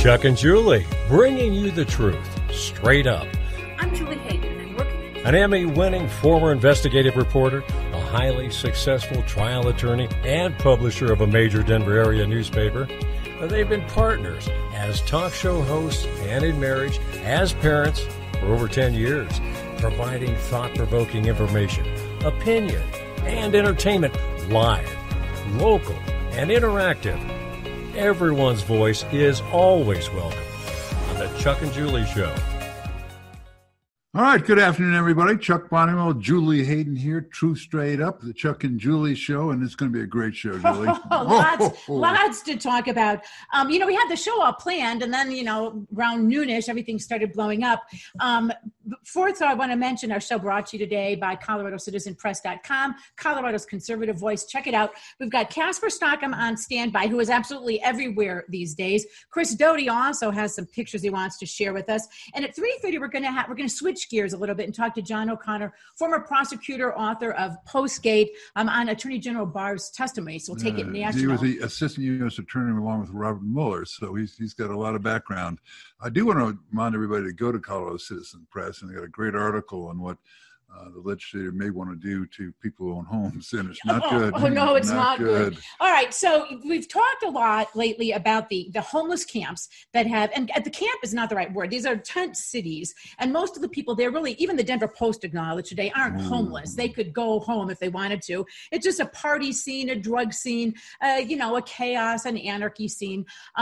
Chuck and Julie, bringing you the truth, straight up. I'm Julie Hayden, and I'm working An Emmy-winning former investigative reporter, a highly successful trial attorney, and publisher of a major Denver area newspaper. They've been partners as talk show hosts and in marriage, as parents for over 10 years, providing thought-provoking information, opinion, and entertainment live, local, and interactive. Everyone's voice is always welcome on the Chuck and Julie Show. All right, good afternoon, everybody. Chuck Bonniwell, Julie Hayden here, Truth Straight Up, the Chuck and Julie Show, and it's going to be a great show, Julie. Lots to talk about. We had the show all planned, and then, around noonish, everything started blowing up. Fourth, I want to mention our show brought to you today by ColoradoCitizenPress.com, Colorado's conservative voice. Check it out. We've got Casper Stockham on standby, who is absolutely everywhere these days. Chris Doty also has some pictures he wants to share with us. And at 3:30, we're going to switch gears a little bit and talk to John O'Connor, former prosecutor, author of Postgate, on Attorney General Barr's testimony. So we'll take it national. He was the assistant U.S. attorney along with Robert Mueller, so he's got a lot of background. I do want to remind everybody to go to Colorado Citizen Press, and they got a great article on what the legislature may want to do to people who own homes, and it's not good. Oh, no, it's not good. All right, so we've talked a lot lately about the homeless camps that have, and the camp is not the right word. These are tent cities, and most of the people there really, even the Denver Post acknowledged today, aren't homeless. They could go home if they wanted to. It's just a party scene, a drug scene, a chaos, an anarchy scene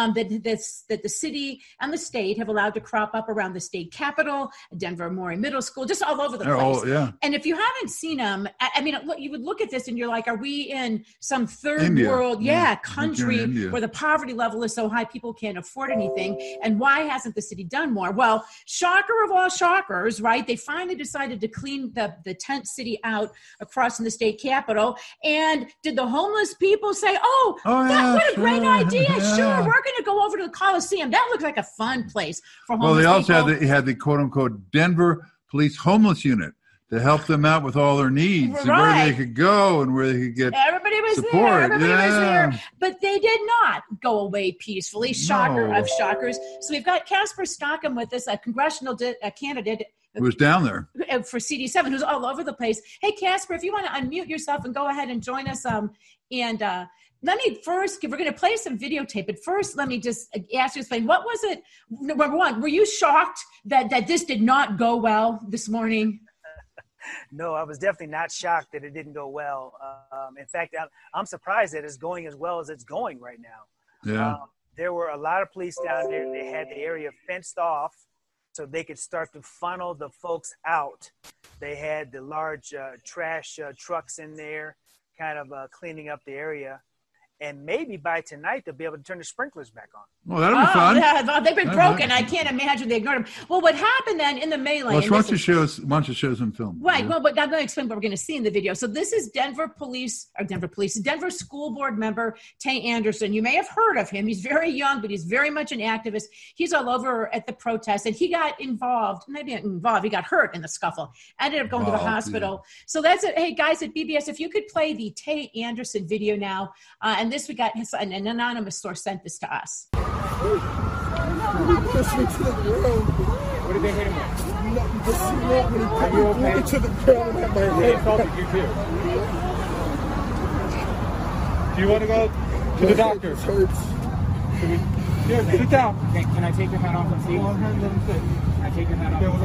that the city and the state have allowed to crop up around the state capitol, Denver Maury Middle School, just all over the place. And if you haven't seen them, you would look at this and you're like, are we in some third world country where the poverty level is so high people can't afford anything? And why hasn't the city done more? Well, shocker of all shockers, right? They finally decided to clean the tent city out across from the state capitol. And did the homeless people say, what a great idea. Yeah. Sure, we're going to go over to the Coliseum. That looks like a fun place for homeless people. Well, they also had the quote-unquote Denver Police Homeless Unit to help them out with all their needs and where they could go and where they could get support. Everybody was there. But they did not go away peacefully. Shocker of shockers. So we've got Casper Stockham with us, a congressional candidate who was down there for CD7, who's all over the place. Hey, Casper, if you want to unmute yourself and go ahead and join us. Let me first, we're going to play some videotape, but first let me just ask you to explain, what was it? Number one, were you shocked that this did not go well this morning? No, I was definitely not shocked that it didn't go well. In fact, I'm surprised that it's going as well as it's going right now. Yeah. There were a lot of police down there. They had the area fenced off so they could start to funnel the folks out. They had the large trash trucks in there kind of cleaning up the area. And maybe by tonight, they'll be able to turn the sprinklers back on. Well, that'll be fun. Yeah, they've been broken. I can't imagine they ignored them. Well, what happened then in the melee? Well, why don't you show us some film? Right. Yeah. Well, but I'm going to explain what we're going to see in the video. So this is Denver School Board member Tay Anderson. You may have heard of him. He's very young, but he's very much an activist. He's all over at the protests, and he got involved. Maybe not involved. He got hurt in the scuffle. Ended up going to the hospital. Yeah. So that's it. Hey, guys at BBS, if you could play the Tay Anderson video now. And this, we got an anonymous source sent this to us. What did they hit him with? Just are you okay? To the ground and had my They assaulted you too. Do you want to go to the doctor? This hurts. Here, sit down. Can I take your hat off and see? Can I take your hat off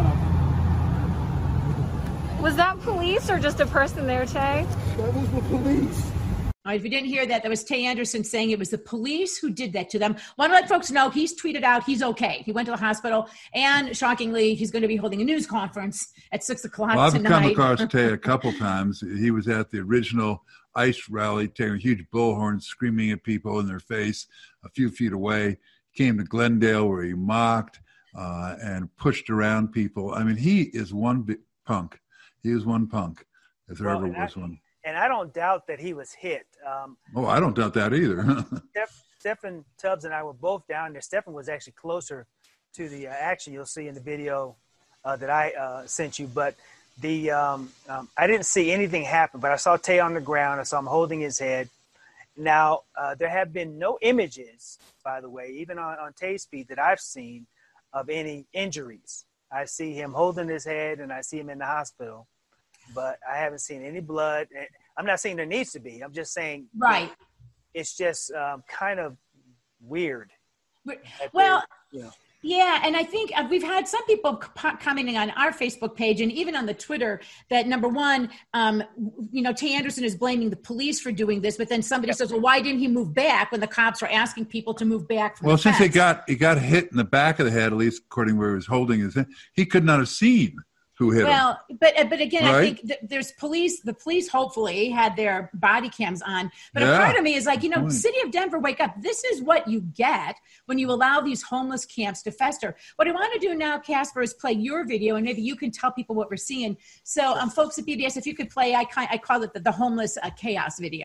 and see? Was that police or just a person there, Tay? That was the police. All right, if you didn't hear that, that was Tay Anderson saying it was the police who did that to them. Want to let folks know he's tweeted out he's okay. He went to the hospital, and shockingly, he's going to be holding a news conference at 6 o'clock tonight. I've come across Tay a couple times. He was at the original ICE rally, taking a huge bullhorn, screaming at people in their face a few feet away. He came to Glendale where he mocked and pushed around people. I mean, he is one big punk. He is one punk, if there ever was one. And I don't doubt that he was hit. I don't doubt that either. Stephen Tubbs and I were both down there. Stephen was actually closer to the action you'll see in the video that I sent you. But I didn't see anything happen, but I saw Tay on the ground. I saw him holding his head. Now, there have been no images, by the way, even on Tay's feed that I've seen of any injuries. I see him holding his head and I see him in the hospital, but I haven't seen any blood. I'm not saying there needs to be. I'm just saying, right. It's just kind of weird. Well, yeah, and I think we've had some people commenting on our Facebook page and even on the Twitter that, number one, Tay Anderson is blaming the police for doing this, but then somebody says, well, why didn't he move back when the cops were asking people to move back from the since fence? he got hit in the back of the head, at least according to where he was holding his head, he could not have seen who hit him. But again, right? I think there's police. The police hopefully had their body cams on. But a part of me is like, City of Denver, wake up. This is what you get when you allow these homeless camps to fester. What I want to do now, Casper, is play your video, and maybe you can tell people what we're seeing. So, folks at PBS, if you could play, I call it the homeless chaos video.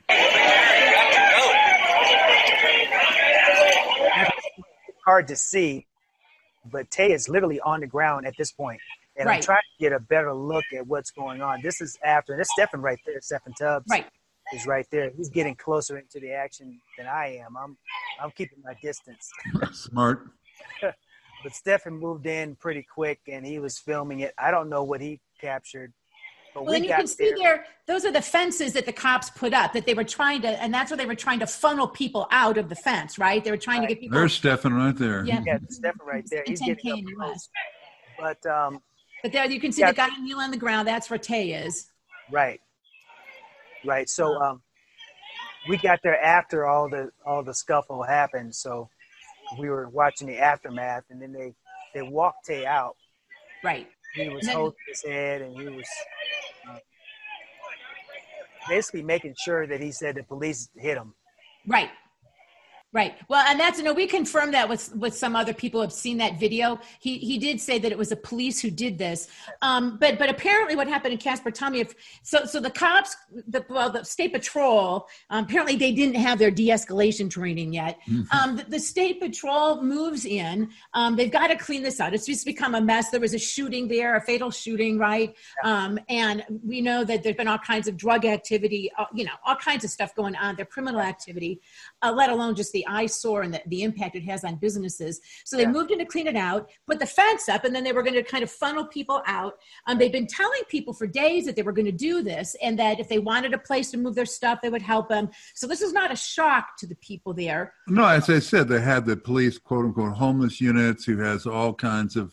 Hard to see, but Tay is literally on the ground at this point. And I'm trying to get a better look at what's going on. This is after, and it's Stephen right there. Stephen Tubbs is right there. He's getting closer into the action than I am. I'm keeping my distance. Smart. But Stephen moved in pretty quick, and he was filming it. I don't know what he captured. But then you can see there, those are the fences that the cops put up that they were trying to, and that's where they were trying to funnel people out of the fence, right? They were trying to get people. There's Stephen right there. Yeah, Stephen right there. He's getting up close. But there you can see the guy kneeling on the ground. That's where Tay is. Right. So we got there after all the scuffle happened. So we were watching the aftermath, and then they walked Tay out. Right. He was holding his head, and he was basically making sure that he said the police hit him. Right. Right. Well, and that's, we confirmed that with some other people who have seen that video. He did say that it was the police who did this. But apparently what happened in Casper, tell me so the cops, the state patrol, apparently they didn't have their de-escalation training yet. The state patrol moves in. They've got to clean this out. It's just become a mess. There was a shooting there, a fatal shooting, right? And we know that there's been all kinds of drug activity, all kinds of stuff going on, their criminal activity, let alone just the eyesore and the impact it has on businesses. So they moved in to clean it out, put the fence up, and then they were going to kind of funnel people out. They've been telling people for days that they were going to do this and that if they wanted a place to move their stuff, they would help them. So this is not a shock to the people there. No, as I said, they had the police, quote unquote, homeless units who has all kinds of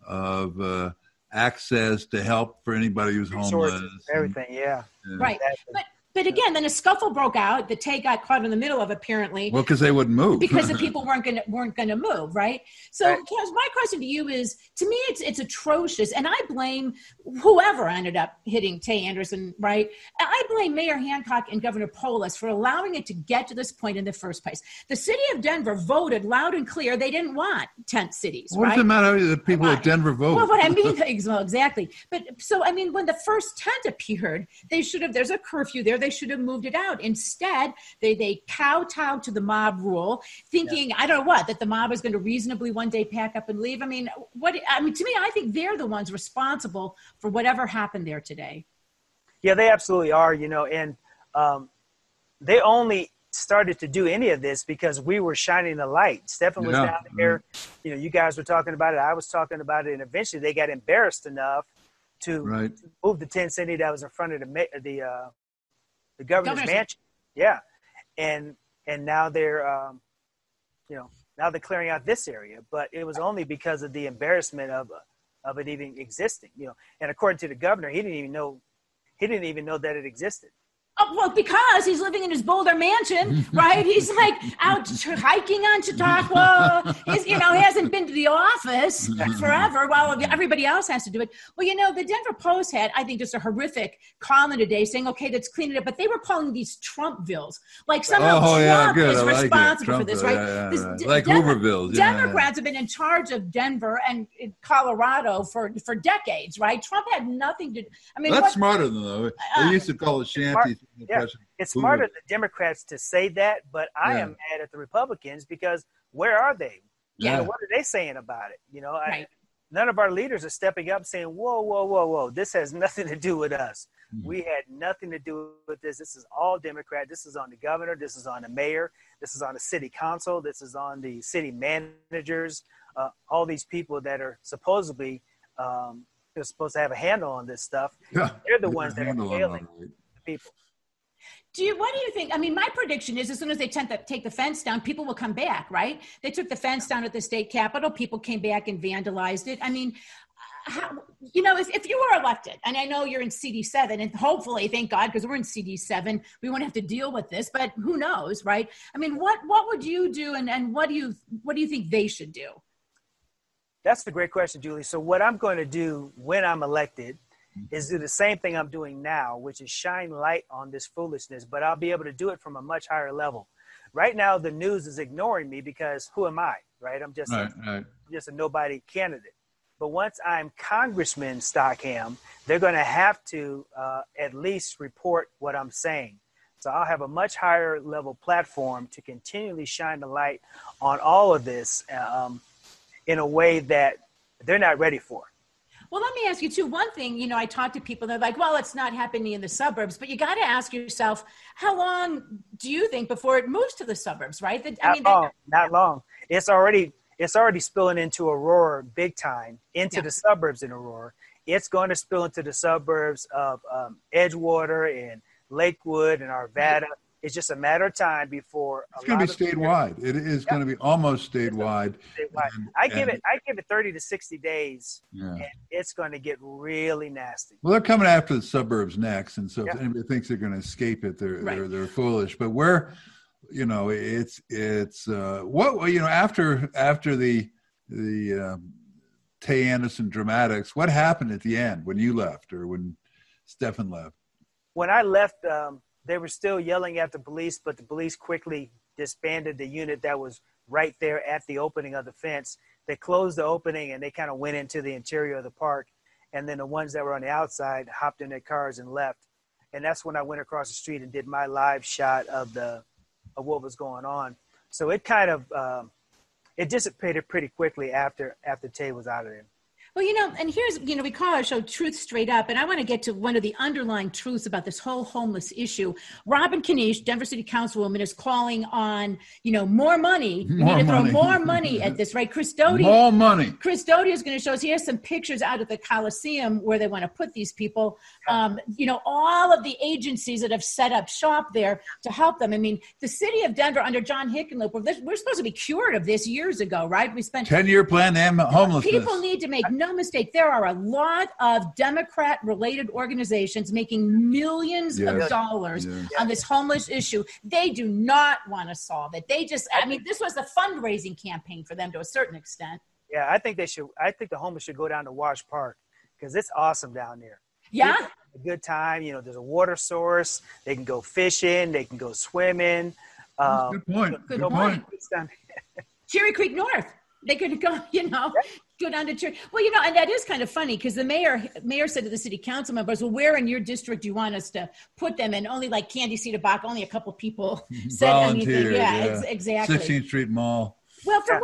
access to help for anybody who's homeless. Everything, Right. Exactly. But again, then a scuffle broke out that Tay got caught in the middle of, apparently. Well, because they wouldn't move. Because the people weren't going to move, right? So, Kaz, my question to you is: to me, it's atrocious, and I blame whoever ended up hitting Tay Anderson, right? I blame Mayor Hancock and Governor Polis for allowing it to get to this point in the first place. The city of Denver voted loud and clear they didn't want tent cities. What does it matter that people at Denver voted? Well, what I mean, exactly. But so, I mean, when the first tent appeared, they should have. There's a curfew there. They should have moved it out. Instead, they kowtowed to the mob rule, thinking, I don't know what, that the mob is going to reasonably one day pack up and leave. To me, I think they're the ones responsible for whatever happened there today. Yeah, they absolutely are, and they only started to do any of this because we were shining the light. Stephen was down there. You guys were talking about it. I was talking about it. And eventually they got embarrassed enough to move the tent city that was in front of the governor's mansion. Yeah. And now they're, now they're clearing out this area, but it was only because of the embarrassment of it even existing, and according to the governor, he didn't even know that it existed. Oh, well, because he's living in his Boulder mansion, right? He's like out hiking on Chautauqua. He hasn't been to the office forever while everybody else has to do it. Well, the Denver Post had, I think, just a horrific column today saying, okay, let's clean it up. But they were calling these Trumpvilles. Like somehow Trump is responsible for this, right? Like Hoovervilles. Democrats have been in charge of Denver and Colorado for decades, right? Trump had nothing to do. That's smarter than though. They used to call it shanties. Yeah, it's smarter than Democrats to say that, but I am mad at the Republicans because where are they? What are they saying about it? none of our leaders are stepping up saying, whoa, whoa, whoa, whoa, this has nothing to do with us. We had nothing to do with this. This is all Democrat. This is on the governor. This is on the mayor. This is on the city council. This is on the city managers. All these people that are supposedly they're supposed to have a handle on this stuff. Yeah, they're the ones that are failing the people. What do you think? I mean, my prediction is as soon as they take the fence down, people will come back, right? They took the fence down at the state capitol. People came back and vandalized it. I mean, if you were elected, and I know you're in CD7, and hopefully, thank God, because we're in CD7, we won't have to deal with this, but who knows, right? I mean, what would you do, and what do you think they should do? That's a great question, Julie. So what I'm going to do when I'm elected is do the same thing I'm doing now, which is shine light on this foolishness, but I'll be able to do it from a much higher level. Right now, the news is ignoring me because who am I, right? I'm just, just a nobody candidate. But once I'm Congressman Stockham, they're going to have to at least report what I'm saying. So I'll have a much higher level platform to continually shine the light on all of this in a way that they're not ready for. Well, let me ask you too, one thing, I talk to people, they're like, well, it's not happening in the suburbs, but you got to ask yourself, how long do you think before it moves to the suburbs, right? Not long. It's already spilling into Aurora big time, into the suburbs in Aurora. It's going to spill into the suburbs of Edgewater and Lakewood and Arvada. It's just a matter of time before it's going to be statewide. It is going to be almost statewide. I give it 30 to 60 days, and it's going to get really nasty. Well, they're coming after the suburbs next, and so if anybody thinks they're going to escape it, they're foolish. But after the Tay Anderson dramatics, what happened at the end when you left or when Stephan left? When I left, they were still yelling at the police, but the police quickly disbanded the unit that was right there at the opening of the fence. They closed the opening and they kind of went into the interior of the park. And then the ones that were on the outside hopped in their cars and left. And that's when I went across the street and did my live shot of what was going on. So it kind of it dissipated pretty quickly after Tay was out of there. Well, and here's, we call our show Truth Straight Up, and I want to get to one of the underlying truths about this whole homeless issue. Robin Kanish, Denver City Councilwoman, is calling on, more money. We need to throw more money at this, right? Chris Doty. More money. Chris Doty is going to show us, he has some pictures out at the Coliseum where they want to put these people. All of the agencies that have set up shop there to help them. I mean, the city of Denver under John Hickenlooper, we're supposed to be cured of this years ago, right? We spent 10-year plan to end homelessness. People need to make no mistake, there are a lot of Democrat-related organizations making millions of dollars on this homeless issue. They do not want to solve it. This was a fundraising campaign for them to a certain extent. Yeah, I think the homeless should go down to Wash Park because it's awesome down there. Yeah. It's a good time. There's a water source. They can go fishing. They can go swimming. Good point. Good point. Cherry Creek North. They could go, go down to church. Well, and that is kind of funny because the mayor said to the city council members, well, where in your district do you want us to put them? And only like Candy Cedar Bach, only a couple people said anything. Yeah, exactly. 16th Street Mall. Well, from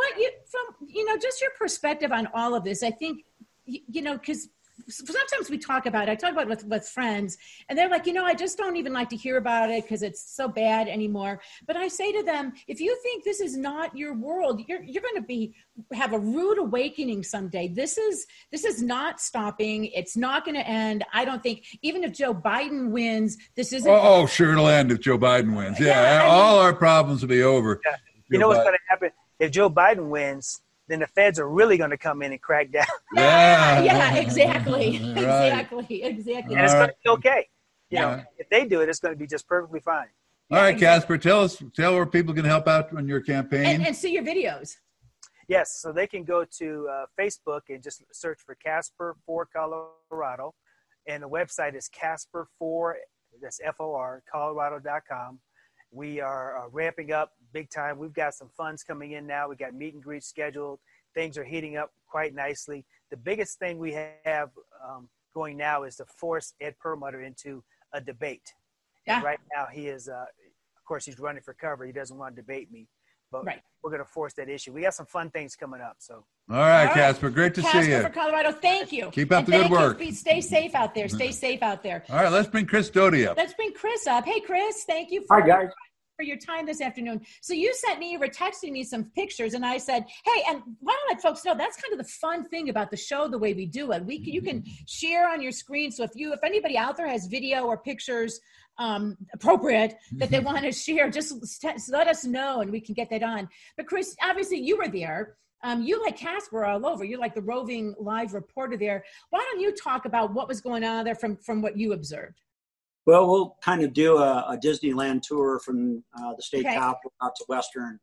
just your perspective on all of this, I think, because sometimes I talk about it with friends, and they're like, I just don't even like to hear about it because it's so bad anymore. But I say to them, if you think this is not your world, you're going to have a rude awakening someday. This is not stopping. It's not going to end. I don't think, even if Joe Biden wins, this isn't. Oh, sure, it'll end if Joe Biden wins. Yeah, all our problems will be over. Yeah. You know what's going to happen if Joe Biden wins? Then the feds are really going to come in and crack down. Yeah, exactly. Right. Exactly. And it's going to be okay. If they do it, it's going to be just perfectly fine. All right, Casper, tell where people can help out on your campaign. And see your videos. Yes, so they can go to Facebook and just search for Casper for Colorado. And the website is Casper4, that's FOR, Colorado.com. We are ramping up big time. We've got some funds coming in now. We got meet and greets scheduled. Things are heating up quite nicely. The biggest thing we have going now is to force Ed Perlmutter into a debate. Yeah. And right now he is, of course, he's running for cover. He doesn't want to debate me. but right. we're going to force that issue. We got some fun things coming up. So. All right, Casper. Great to see you. Casper, Colorado. Thank you. Keep up the good work. Stay safe out there. Stay safe out there. All right, let's bring Chris Doty up. Let's bring Chris up. Hey, Chris. Thank you Hi, guys. for your time this afternoon. So you were texting me some pictures, and I said, hey, and why don't I let folks know that's kind of the fun thing about the show, the way we do it. You can share on your screen. So if anybody out there has video or pictures appropriate that they want to share, just let us know and we can get that on. But Chris, obviously you were there. You, like Casper, are all over. You're like the roving live reporter there. Why don't you talk about what was going on there from what you observed? Well, we'll kind of do a Disneyland tour from the state capitol out to Western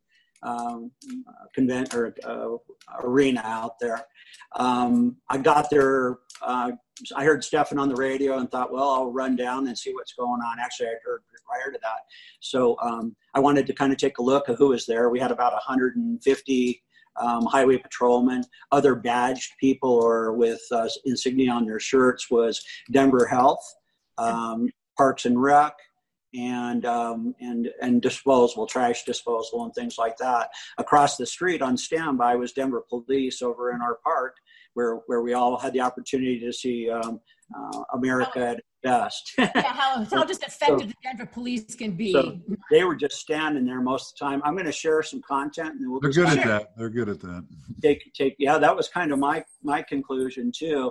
arena out there. I got there. I heard Stefan on the radio and thought, well, I'll run down and see what's going on. Actually, I heard prior to that. So I wanted to kind of take a look at who was there. We had about 150 highway patrolmen, other badged people or with insignia on their shirts was Denver Health, Parks and Rec, and disposal, trash disposal and things like that. Across the street on standby was Denver Police over in our park, where we all had the opportunity to see America at its best. How just effective the Denver Police can be. So they were just standing there most of the time. I'm going to share some content, and we'll. They're good at that. They're good at that. Yeah, that was kind of my conclusion too.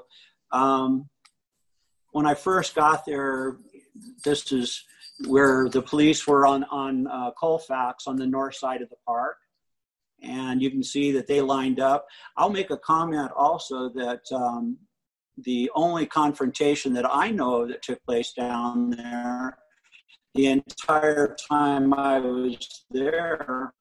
When I first got there, this is where the police were on Colfax on the north side of the park. And you can see that they lined up. I'll make a comment also that the only confrontation that I know of that took place down there, the entire time I was there,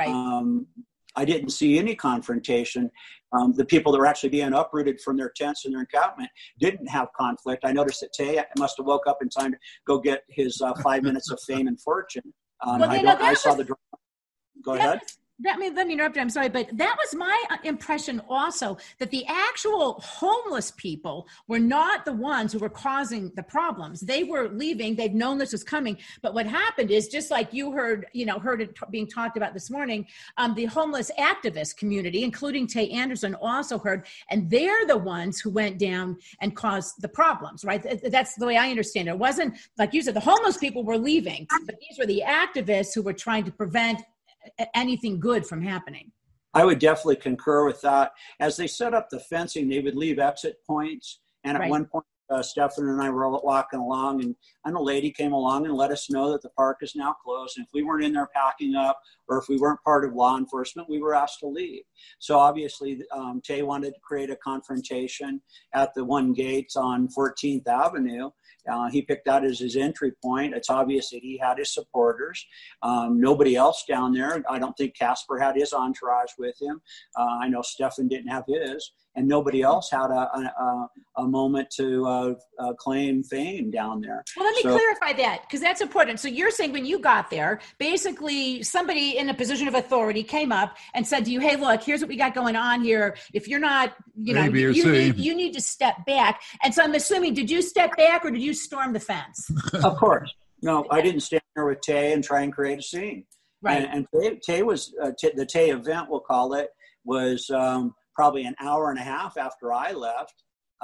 I didn't see any confrontation. The people that were actually being uprooted from their tents and their encampment didn't have conflict. I noticed that Tay must have woke up in time to go get his 5 minutes of fame and fortune. I saw the. Go ahead. Let me interrupt you. I'm sorry, but that was my impression also, that the actual homeless people were not the ones who were causing the problems. They were leaving. They'd known this was coming. But what happened is, just like you heard it being talked about this morning, the homeless activist community, including Tay Anderson, also heard, and they're the ones who went down and caused the problems, right? That's the way I understand it. It wasn't, like you said, the homeless people were leaving, but these were the activists who were trying to prevent anything good from happening. I would definitely concur with that. As they set up the fencing, they would leave exit points. And at one point, Stefan and I were walking along, and a lady came along and let us know that the park is now closed. And if we weren't in there packing up, or if we weren't part of law enforcement, we were asked to leave. So obviously, Tay wanted to create a confrontation at the one gate on 14th Avenue. He picked that as his entry point. It's obvious that he had his supporters. Nobody else down there. I don't think Casper had his entourage with him. I know Stefan didn't have his. And nobody else had a moment to claim fame down there. Well, let me clarify that, because that's important. So you're saying when you got there, basically somebody in a position of authority came up and said to you, hey, look, here's what we got going on here. If you're not, you need to step back. And so I'm assuming, did you step back or did you storm the fence? Of course. No, I didn't stand there with Tay and try and create a scene. Right. And Tay was, the Tay event, we'll call it, was probably an hour and a half after I left.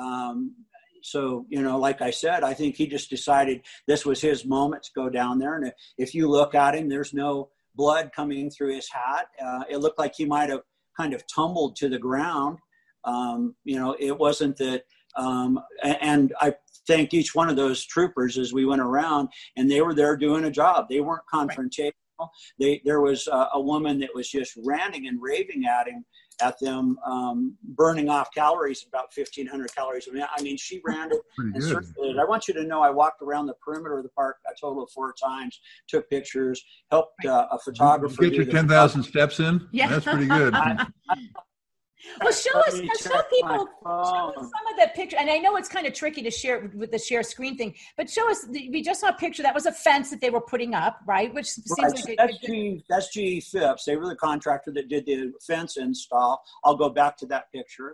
So, like I said, I think he just decided this was his moment to go down there. And if you look at him, there's no blood coming through his hat. It looked like he might have kind of tumbled to the ground. It wasn't that. And I thanked each one of those troopers as we went around, and they were there doing a job. They weren't confrontational. There was a woman that was just ranting and raving at them, burning off calories, about 1,500 calories. I mean, she ran it and circulated. I want you to know I walked around the perimeter of the park a total of 4 times, took pictures, helped a photographer. You get your 10,000 steps in? Yeah. That's pretty good. Well, show people some of the picture. And I know it's kind of tricky to share with the share screen thing, but show us. We just saw a picture. That was a fence that they were putting up, right? Which seems like that's GE Phipps. They were the contractor that did the fence install. I'll go back to that picture.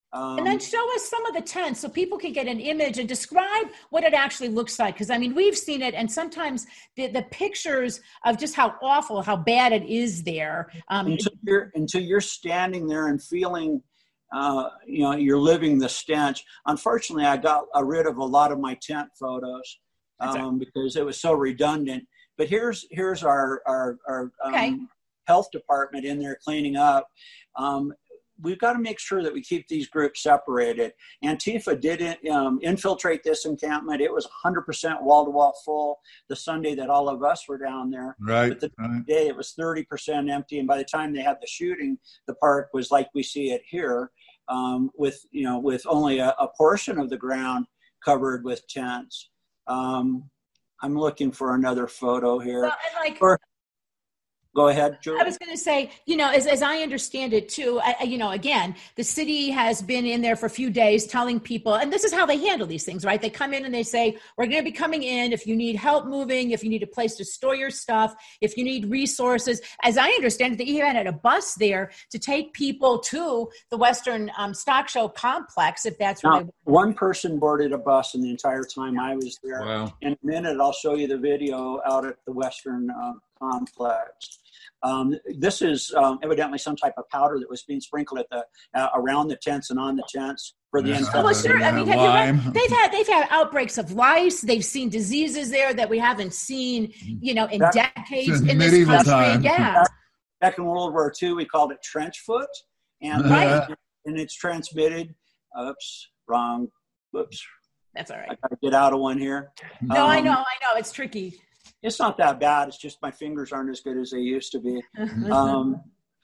And then show us some of the tents so people can get an image and describe what it actually looks like. Because, I mean, we've seen it, and sometimes the pictures of just how awful, how bad it is there. Until you're standing there and feeling, you're living the stench. Unfortunately, I got rid of a lot of my tent photos because it was so redundant. But here's our health department in there cleaning up. We've got to make sure that we keep these groups separated. Antifa did infiltrate this encampment. It was 100% wall-to-wall full the Sunday that all of us were down there. Right. But the day it was 30% empty. And by the time they had the shooting, the park was like we see it here, with only a portion of the ground covered with tents. I'm looking for another photo here. Well, go ahead, Julie. I was going to say, as I understand it too, again, the city has been in there for a few days telling people, and this is how they handle these things, right? They come in and they say, we're going to be coming in if you need help moving, if you need a place to store your stuff, if you need resources. As I understand it, they even had a bus there to take people to the Western Stock Show complex, if that's what they want. One person boarded a bus in the entire time I was there. Wow. In a minute, I'll show you the video out at the Western complex. This is evidently some type of powder that was being sprinkled around the tents and on the tents for the infection. Well, sure. I mean, they've had outbreaks of lice. They've seen diseases there that we haven't seen, in decades in this country. Time. Yeah. Back in World War II, we called it trench foot, and it's transmitted. Oops, wrong. Whoops. That's all right. I got to get out of one here. No, I know. It's tricky. It's not that bad. It's just my fingers aren't as good as they used to be. The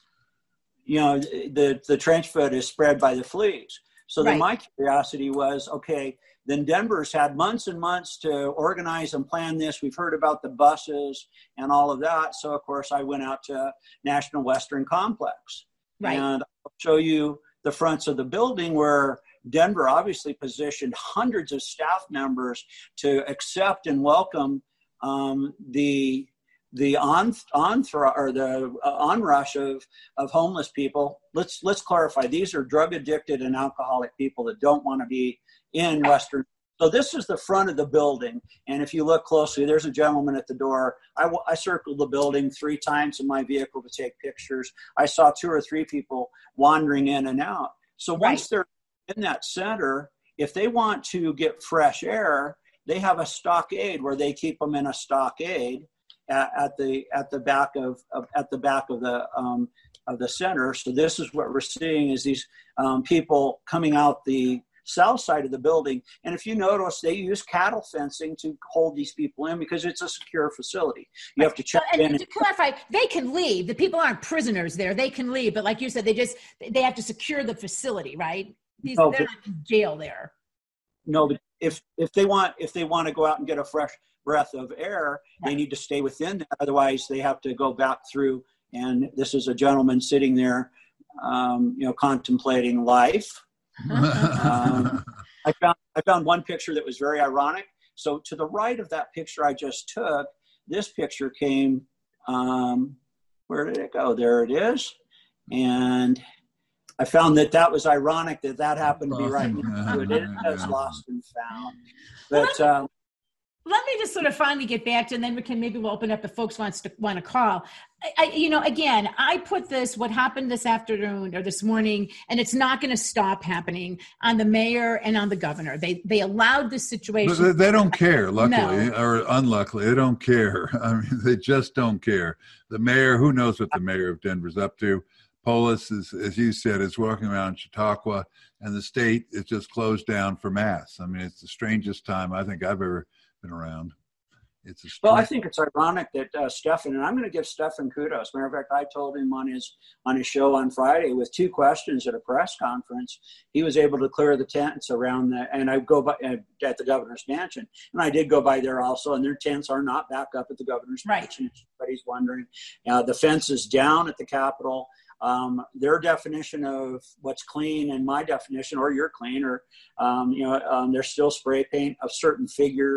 trench foot is spread by the fleas. So then my curiosity was, okay, then Denver's had months and months to organize and plan this. We've heard about the buses and all of that. So, of course, I went out to National Western Complex. Right. And I'll show you the fronts of the building where Denver obviously positioned hundreds of staff members to accept and welcome the onrush of homeless people. Let's clarify. These are drug addicted and alcoholic people that don't want to be in Western. So this is the front of the building. And if you look closely, there's a gentleman at the door. I circled the building 3 times in my vehicle to take pictures. I saw 2 or 3 people wandering in and out. So once they're in that center, if they want to get fresh air, they have a stockade where they keep them in a stockade at the back of the center. So this is what we're seeing is these people coming out the south side of the building. And if you notice, they use cattle fencing to hold these people in because it's a secure facility. You have to check in. And to clarify, they can leave. The people aren't prisoners there. They can leave. But like you said, they have to secure the facility, right? They're not in jail there. No, but if they want to go out and get a fresh breath of air, they need to stay within that. Otherwise, they have to go back through. And this is a gentleman sitting there, contemplating life. I found one picture that was very ironic. So to the right of that picture I just took, this picture came. Where did it go? There it is, and I found that was ironic that happened to be right next to it. It is lost and found. But let me just sort of finally get back to, and then we'll open up if folks want to call. Again, I put what happened this afternoon or this morning, and it's not going to stop happening, on the mayor and on the governor. They allowed this situation. They don't care, luckily or unluckily. They don't care. I mean, they just don't care. The mayor, who knows what the mayor of Denver's up to? Polis, as you said, is walking around Chautauqua, and the state is just closed down for mass. I mean, it's the strangest time I think I've ever been around. Well, I think it's ironic that Stephan, and I'm going to give Stephan kudos. Matter of fact, I told him on his show on Friday with 2 questions at a press conference, he was able to clear the tents around and I go by at the governor's mansion, and I did go by there also, and their tents are not back up at the governor's mansion. Everybody's wondering. The fence is down at the Capitol. Their definition of what's clean and my definition, or you're clean, or they're still spray paint of certain figures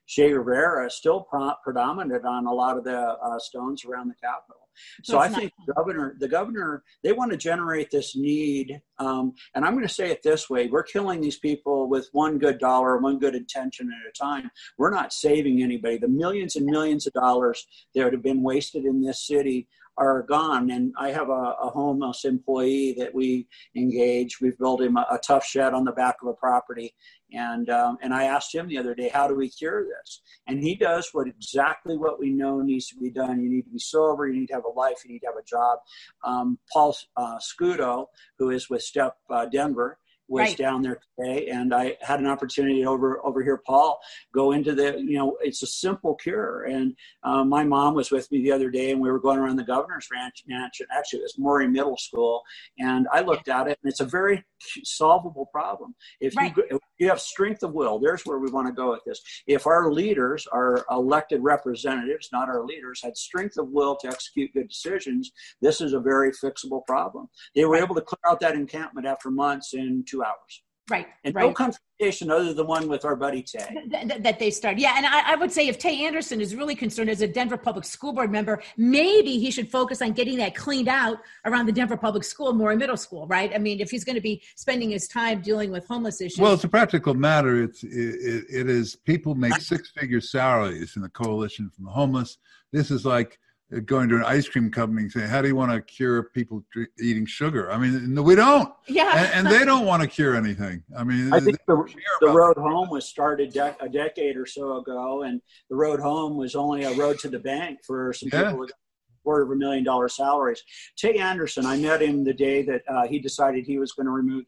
Che Guevara is still predominant on a lot of the stones around the Capitol. So I think the governor, they want to generate this need. And I'm going to say it this way. We're killing these people with one good dollar, one good intention at a time. We're not saving anybody. The millions and millions of dollars that have been wasted in this city are gone. And I have a homeless employee that we engage. We've built him a tough shed on the back of a property. And I asked him the other day, how do we cure this? And he does exactly what we know needs to be done. You need to be sober. You need to have a life. You need to have a job. Paul Scudo, who is with Step Denver, was down there today, and I had an opportunity to overhear Paul go into it's a simple cure. And my mom was with me the other day, and we were going around the governor's ranch. Actually, it was Maury Middle School, and I looked at it, and it's a very solvable problem. If you have strength of will, there's where we want to go with this. If our leaders, our elected representatives, not our leaders, had strength of will to execute good decisions, this is a very fixable problem. They were able to clear out that encampment after months in 2 hours. Right. And no confrontation other than one with our buddy Tay. That they started. Yeah. And I would say if Tay Anderson is really concerned as a Denver Public School Board member, maybe he should focus on getting that cleaned out around the Denver Public School, Maury Middle School, right? I mean, if he's going to be spending his time dealing with homeless issues. Well, it's a practical matter. It is people make six-figure salaries in the Coalition from the Homeless. This is like going to an ice cream company and saying, how do you want to cure people eating sugar? I mean, no, we don't. Yeah. And they don't want to cure anything. I mean, I think the road home was started a decade or so ago, and the road home was only a road to the bank for some people with $250,000 salaries. Tay Anderson, I met him the day that he decided he was going to remove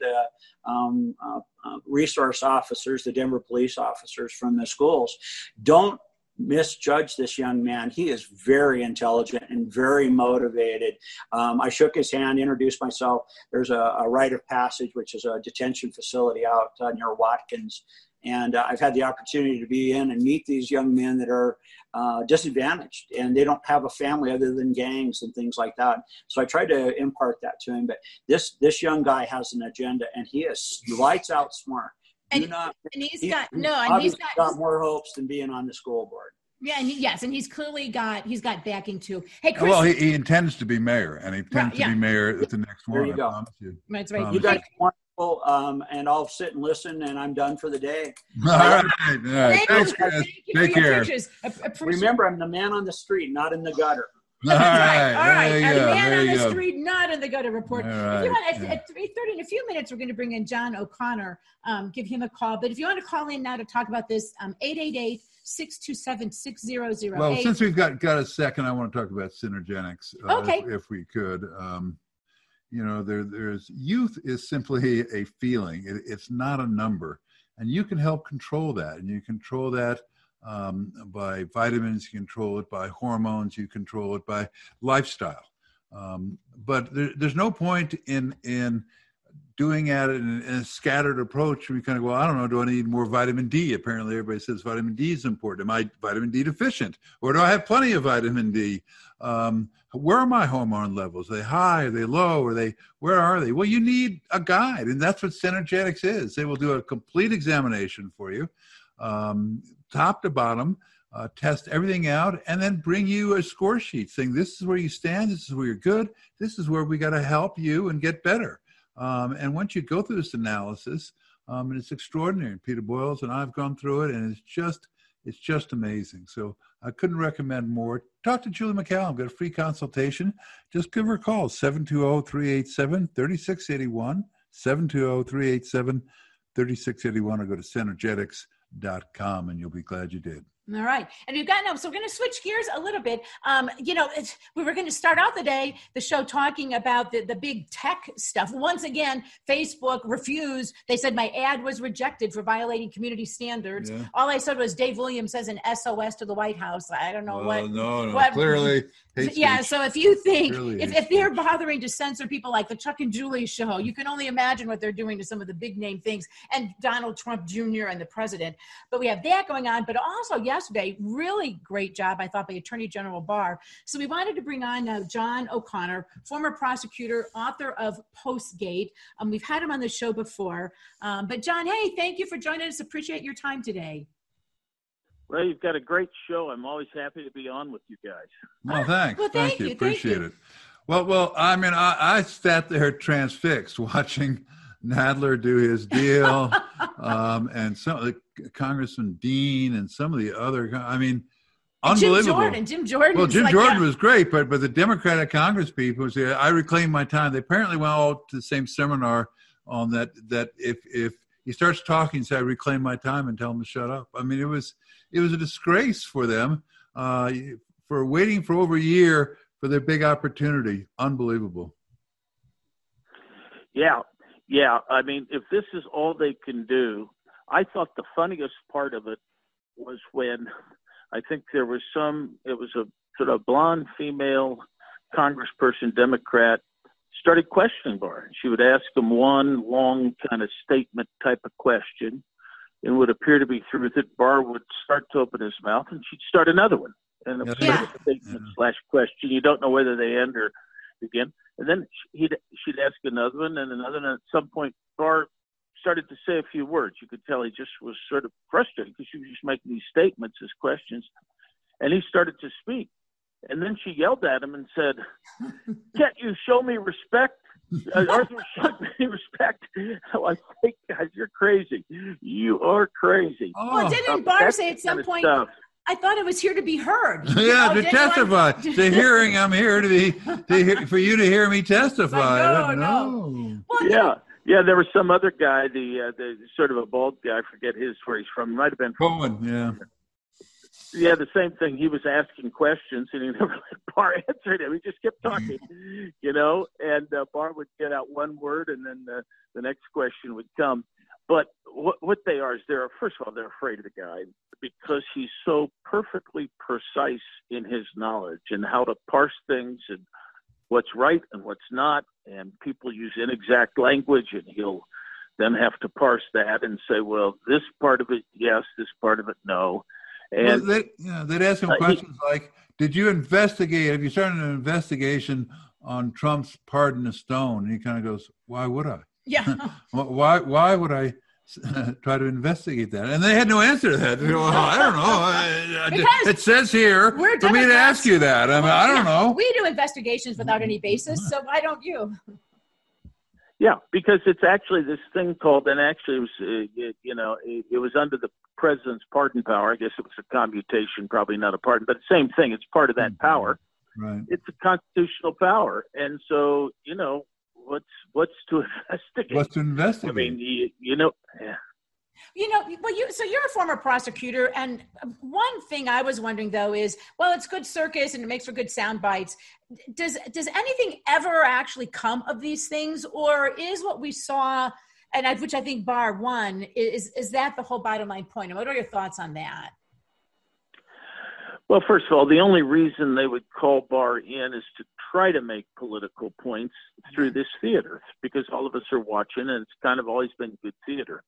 the resource officers, the Denver police officers from the schools. Don't misjudge this young man. He is very intelligent and very motivated. I shook his hand, introduced myself. There's a rite of passage, which is a detention facility out near Watkins. And I've had the opportunity to be in and meet these young men that are disadvantaged, and they don't have a family other than gangs and things like that. So I tried to impart that to him. But this young guy has an agenda, and he is lights out smart. And he's got more hopes than being on the school board. Yeah, and he's clearly got backing too. Hey, Chris. Well, he intends to be mayor, and he intends to be mayor at the next one. There you go. I promise you. That's right. You guys are wonderful, and I'll sit and listen, and I'm done for the day. All right. Thanks, Chris. Take care. Remember, I'm the man on the street, not in the gutter. All right. All right. A man on the street, not in the gutter report. Right. At 3:30 in a few minutes, we're going to bring in John O'Connor, give him a call. But if you want to call in now to talk about this, 888-627-6008. Well, since we've got a second, I want to talk about Synergenics, if we could. There's youth is simply a feeling. It's not a number. And you can help control that. And you control that by vitamins, you control it by hormones, you control it by lifestyle. But there's no point in doing it in a scattered approach. We kind of go, I don't know, do I need more vitamin D? Apparently everybody says vitamin D is important. Am I vitamin D deficient? Or do I have plenty of vitamin D? Where are my hormone levels? Are they high? Are they low? Where are they? Well, you need a guide, and that's what Synergetics is. They will do a complete examination for you, top to bottom, test everything out, and then bring you a score sheet saying, this is where you stand, this is where you're good, this is where we got to help you and get better. And once you go through this analysis, and it's extraordinary. Peter Boyles and I've gone through it, and it's just amazing. So I couldn't recommend more. Talk to Julie McCallum. Got a free consultation. Just give her a call, 720-387-3681, 720-387-3681, or go to Synergetics.com, and you'll be glad you did. All right. And we've got now, so we're going to switch gears a little bit. We were going to start out the show talking about the big tech stuff. Once again, Facebook refused. They said my ad was rejected for violating community standards. Yeah. All I said was Dave Williams says an SOS to the White House. I don't know what. No, clearly. Yeah. So if you think, if they're bothering to censor people like the Chuck and Julie show, you can only imagine what they're doing to some of the big name things, and Donald Trump Jr. and the president. But we have that going on. But also yesterday, really great job, I thought, by Attorney General Barr. So we wanted to bring on John O'Connor, former prosecutor, author of Postgate. We've had him on the show before. But John, hey, thank you for joining us. Appreciate your time today. Well, you've got a great show. I'm always happy to be on with you guys. Well, thanks. Well, thank you. Appreciate it. Well, I mean, I sat there transfixed watching Nadler do his deal, and some of the Congressman Dean and some of the other. I mean, unbelievable. Jim Jordan. Well, Jim Jordan was great, but the Democratic Congress people say, "I reclaim my time." They apparently went all to the same seminar on that. That if he starts talking, say, "I reclaim my time," and tell him to shut up. I mean, it was a disgrace for them for waiting for over a year for their big opportunity. Unbelievable. Yeah. I mean, if this is all they can do, I thought the funniest part of it was when I think it was a sort of blonde female congressperson, Democrat, started questioning Barr. She would ask him one long kind of statement type of question and would appear to be through with it. Barr would start to open his mouth and she'd start another one. And a statement / question. You don't know whether they end or begin. And then she'd ask another one and another. And at some point, Barr started to say a few words. You could tell he just was sort of frustrated because she was just making these statements as questions. And he started to speak. And then she yelled at him and said, "Can't you show me respect? Arthur, show me respect." I think, guys, you're crazy. You are crazy. Well, didn't Barr say at some point, "I thought I was here to be heard"? Yeah, to testify. The hearing, I'm here for you to hear me testify. No. Well, yeah. There was some other guy, the sort of a bald guy. I forget where he's from. He might have been from Cohen. Yeah. Yeah, the same thing. He was asking questions, and he never let Barr answer him. He just kept talking, and Barr would get out one word, and then the next question would come. But what they are is first of all, they're afraid of the guy because he's so perfectly precise in his knowledge and how to parse things and what's right and what's not. And people use inexact language, and he'll then have to parse that and say, well, this part of it, yes, this part of it, no. And they'd ask him questions like, "Did you investigate? Have you started an investigation on Trump's pardon of Stone?" And he kind of goes, "Why would I? Yeah. Why would I try to investigate that?" And they had no answer to that. They go, "Well, I don't know. It says here for me to ask you that. I don't know." We do investigations without any basis, so why don't you? Yeah, because it's actually this thing called, and actually it was under the president's pardon power. I guess it was a commutation, probably not a pardon, but same thing. It's part of that power. Right. It's a constitutional power, and so what's to investigate? What's to investigate? I mean, yeah. So you're a former prosecutor, and one thing I was wondering though is, well, it's good circus and it makes for good sound bites. Does anything ever actually come of these things, or is what we saw, and which I think Barr won, is that the whole bottom line point? And what are your thoughts on that? Well, first of all, the only reason they would call Barr in is to try to make political points through this theater, because all of us are watching, and it's kind of always been good theater.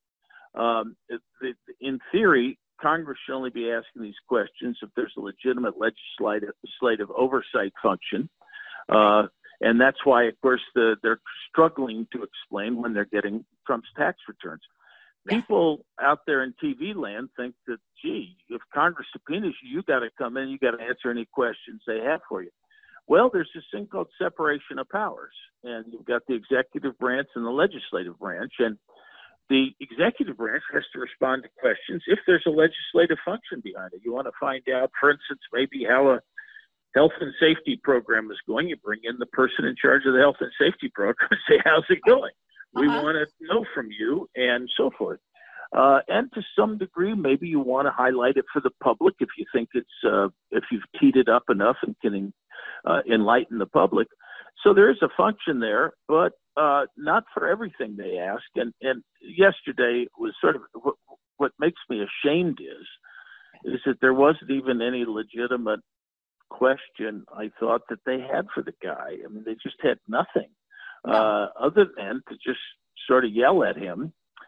In theory, Congress should only be asking these questions if there's a legitimate legislative oversight function. And that's why, of course, they're struggling to explain when they're getting Trump's tax returns. People out there in TV land think that, gee, if Congress subpoenas you, you got to come in, you got to answer any questions they have for you. Well, there's this thing called separation of powers, and you've got the executive branch and the legislative branch, and the executive branch has to respond to questions if there's a legislative function behind it. You want to find out, for instance, maybe how a health and safety program is going. You bring in the person in charge of the health and safety program and say, how's it going? We want to know from you, and so forth. And to some degree, maybe you want to highlight it for the public if you think if you've teed it up enough and can enlighten the public. So there is a function there, but not for everything they ask. And yesterday was sort of what makes me ashamed is that there wasn't even any legitimate question, I thought, that they had for the guy. I mean, they just had nothing other than to just sort of yell at him.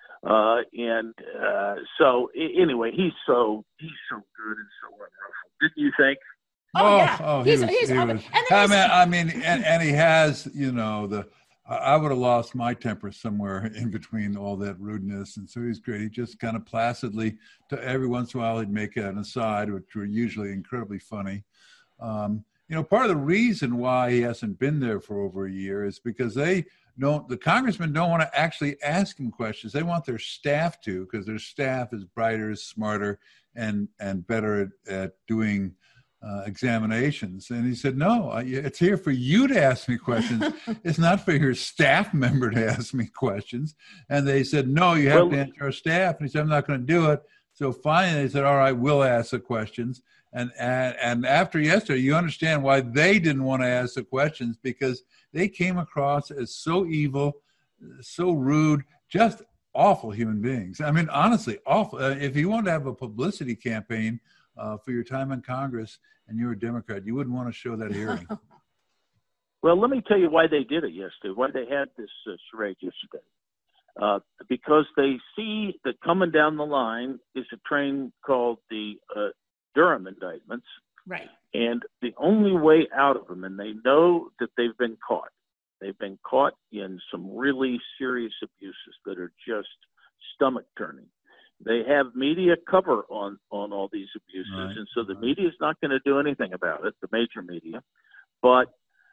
So anyway, he's so good and so wonderful. Didn't you think? Oh, yeah. He was. I mean, and he has, I would have lost my temper somewhere in between all that rudeness. And so he's great. He just kind of placidly, every once in a while, he'd make an aside, which were usually incredibly funny. Part of the reason why he hasn't been there for over a year is because the congressmen don't want to actually ask him questions. They want their staff to, because their staff is brighter, smarter, and better at doing examinations. And he said, no, it's here for you to ask me questions. It's not for your staff member to ask me questions. And they said, no, you have to answer our staff. And he said, I'm not going to do it. So finally they said, all right, we'll ask the questions. And after yesterday, you understand why they didn't want to ask the questions, because they came across as so evil, so rude, just awful human beings. I mean, honestly, awful. If you want to have a publicity campaign for your time in Congress and you're a Democrat, you wouldn't want to show that hearing. Well, let me tell you why they did it yesterday, why they had this charade yesterday. Because they see that coming down the line is a train called the Durham indictments. Right. And the only way out of them, and they know that they've been caught. They've been caught in some really serious abuses that are just stomach turning. They have media cover on all these abuses, right. And so the media is not going to do anything about it, the major media, but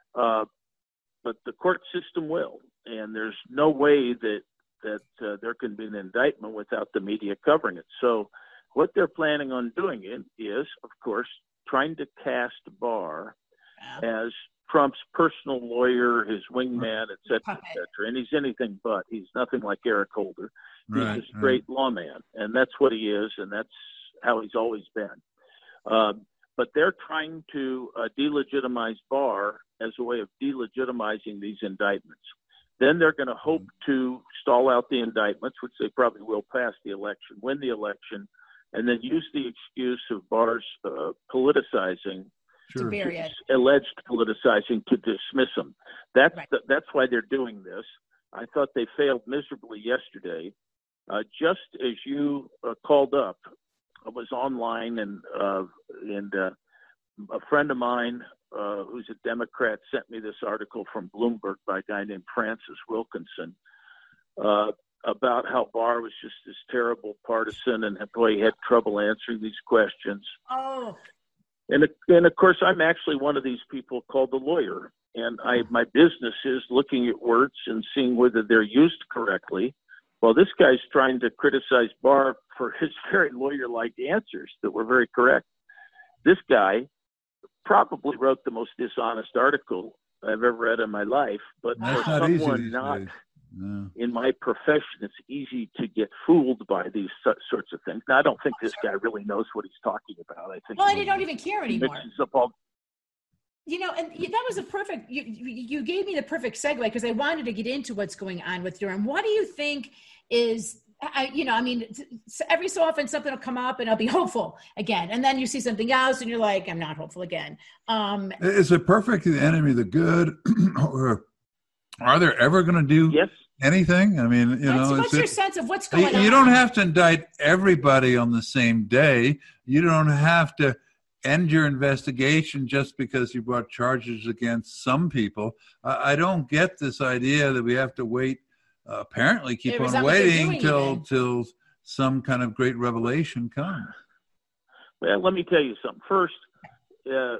the court system will, and there's no way that there can be an indictment without the media covering it. So what they're planning on doing is, of course, trying to cast Barr as Trump's personal lawyer, his wingman, et cetera, et cetera. And he's anything but. He's nothing like Eric Holder. He's a straight lawman, and that's what he is, and that's how he's always been. But they're trying to delegitimize Barr as a way of delegitimizing these indictments. Then they're going to hope to stall out the indictments, which they probably will pass the election, win the election, and then use the excuse of Barr's politicizing, alleged politicizing, to dismiss him. That's why they're doing this. I thought they failed miserably yesterday. Just as you called up, I was online, and a friend of mine who's a Democrat sent me this article from Bloomberg by a guy named Francis Wilkinson about how Barr was just this terrible partisan, and boy, he had trouble answering these questions. Oh. And of course, I'm actually one of these people called the lawyer, and my business is looking at words and seeing whether they're used correctly. Well, this guy's trying to criticize Barr for his very lawyer-like answers that were very correct. This guy probably wrote the most dishonest article I've ever read in my life, but for someone not in my profession, it's easy to get fooled by these sorts of things. Now, I don't think this guy really knows what he's talking about. I think. Well, and you don't even care anymore. And that was a perfect. You gave me the perfect segue, because I wanted to get into what's going on with Durham. What do you think is? Every so often something will come up and I'll be hopeful again. And then you see something else and you're like, I'm not hopeful again. Is it perfect the enemy of the good? Or are they ever going to do anything? I mean, what's your sense of what's going on? You don't have to indict everybody on the same day. You don't have to end your investigation just because you brought charges against some people. I don't get this idea that we have to wait. Apparently keep on waiting till some kind of great revelation comes. Well, let me tell you something. First, the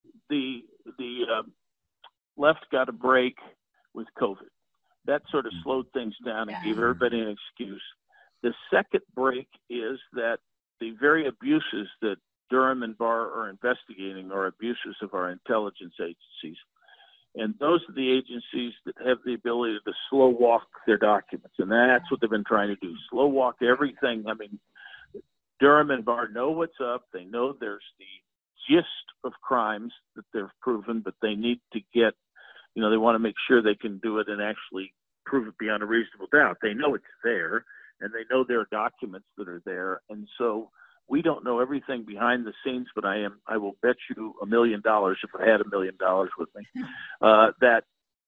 left got a break with COVID. That sort of slowed things down and gave everybody an excuse. The second break is that the very abuses that Durham and Barr are investigating are abuses of our intelligence agencies. And those are the agencies that have the ability to slow walk their documents. And that's what they've been trying to do, slow walk everything. I mean, Durham and Barr know what's up. They know there's the gist of crimes that they've proven, but they need to get, they want to make sure they can do it and actually prove it beyond a reasonable doubt. They know it's there, and they know there are documents that are there. And so we don't know everything behind the scenes, but I will bet you $1 million, if I had $1 million with me, that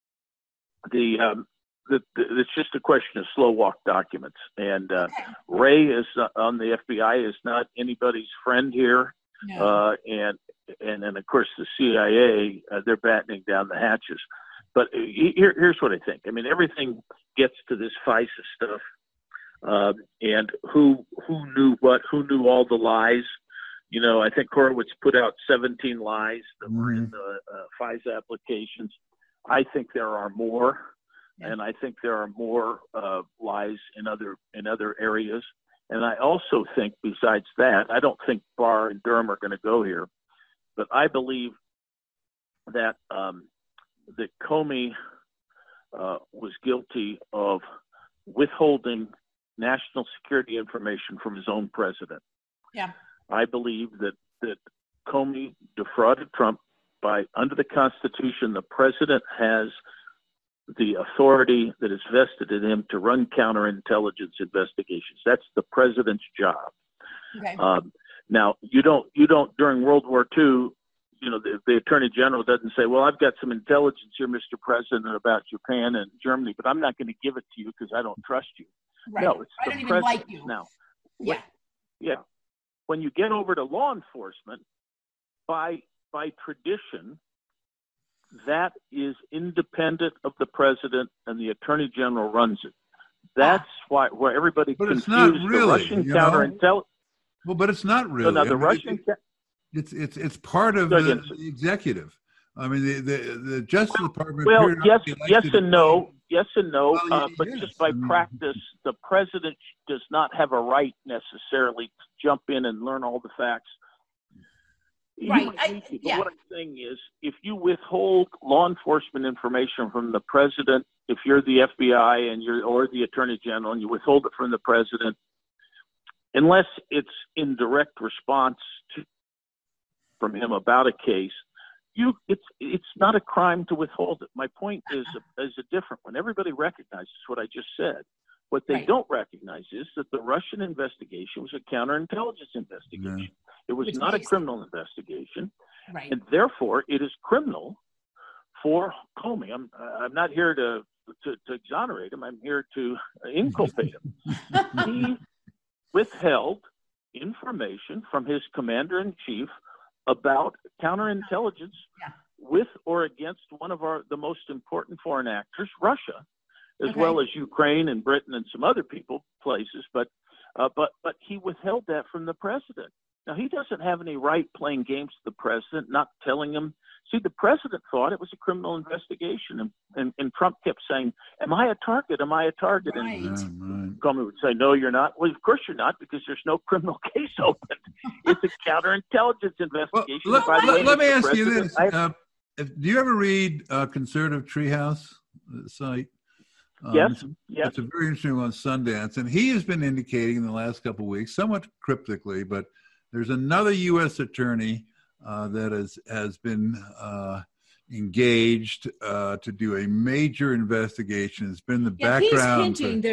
it's just a question of slow walk documents. And Ray is on the FBI is not anybody's friend here. No. And of course the CIA, they're battening down the hatches. But here's what I think. I mean, everything gets to this FISA stuff, and who knew what, who knew all the lies. You know, I think Horowitz put out 17 lies that were in the FISA applications. I think there are more, and I think there are more lies in other areas. And I also think, besides that, I don't think Barr and Durham are going to go here, but I believe that that Comey was guilty of withholding national security information from his own president. Yeah. I believe that Comey defrauded Trump by, under the Constitution, the president has the authority that is vested in him to run counterintelligence investigations. That's the president's job. Okay. Now, you don't during World War II, you know, the Attorney General doesn't say, well, I've got some intelligence here, Mr. President, about Japan and Germany, but I'm not going to give it to you because I don't trust you. Right. No, it's I the don't even president. like you. Now, Yeah. When you get over to law enforcement, by tradition, that is independent of the president, and the Attorney General runs it. That's why where everybody confused the Russian counterintelligence. Well, but it's not really. So now the Russian. It's part of the executive. I mean, the Justice Department. Well, yes and no. Well, but just by practice, the president does not have a right necessarily to jump in and learn all the facts. Right. But what I'm saying is, if you withhold law enforcement information from the president, if you're the FBI or the Attorney General, and you withhold it from the president, unless it's in direct response from him about a case, it's not a crime to withhold it. My point is a different one. Everybody recognizes what I just said. What they don't recognize is that the Russian investigation was a counterintelligence investigation. Yeah. It was not a criminal investigation, and therefore it is criminal for Comey. I'm not here to exonerate him. I'm here to inculpate him. He withheld information from his commander-in-chief about counterintelligence with or against one of the most important foreign actors, Russia, as well as Ukraine and Britain and some other places. But he withheld that from the president. Now, he doesn't have any right playing games with the president, not telling him. See, the president thought it was a criminal investigation, and Trump kept saying, am I a target? Am I a target? Right. And Comey would say, no, you're not. Well, of course you're not, because there's no criminal case open. It's a counterintelligence investigation. Well, let me ask you this. Do you ever read Conservative Treehouse site? Yes. It's a very interesting one on Sundance. And he has been indicating in the last couple of weeks, somewhat cryptically, but there's another U.S. attorney that has been engaged to do a major investigation. It's been the background. He's hinting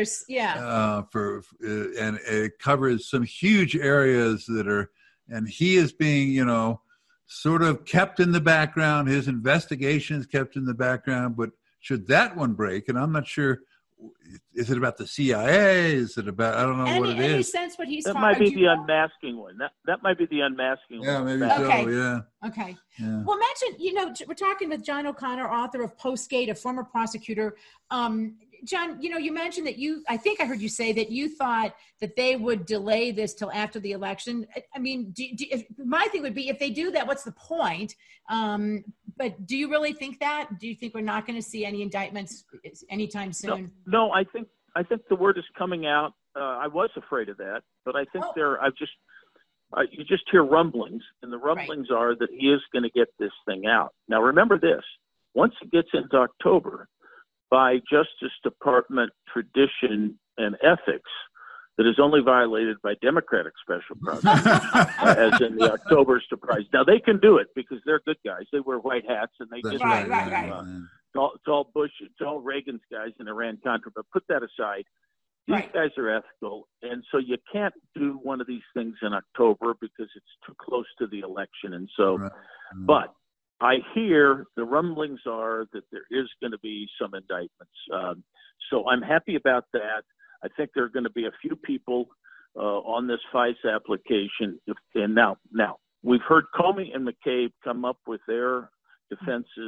and it covers some huge areas and he is being, sort of kept in the background. His investigation is kept in the background, but should that one break, and I'm not sure, is it about the CIA? Is it about, I don't know what it is. Any sense what he's talking about? That might be the unmasking one. That might be the unmasking one. Yeah, maybe so, yeah. Okay. Yeah. Well, imagine, we're talking with John O'Connor, author of Postgate, a former prosecutor. John, you mentioned that I think I heard you say that you thought that they would delay this till after the election. I mean, my thing would be, if they do that, what's the point? But do you really think that? Do you think we're not going to see any indictments anytime soon? No, I think the word is coming out. I was afraid of that, but I think you just hear rumblings, and the rumblings are that he is going to get this thing out. Now, remember this: once it gets into October, by Justice Department tradition and ethics, that is only violated by Democratic special prosecutors, as in the October surprise. Now, they can do it because they're good guys. They wear white hats, and they just it's all Bush, it's all Reagan's guys in Iran-Contra. But put that aside. These guys are ethical, and so you can't do one of these things in October because it's too close to the election. And so, but I hear the rumblings are that there is going to be some indictments. So I'm happy about that. I think there are going to be a few people on this FISA application. And now we've heard Comey and McCabe come up with their defenses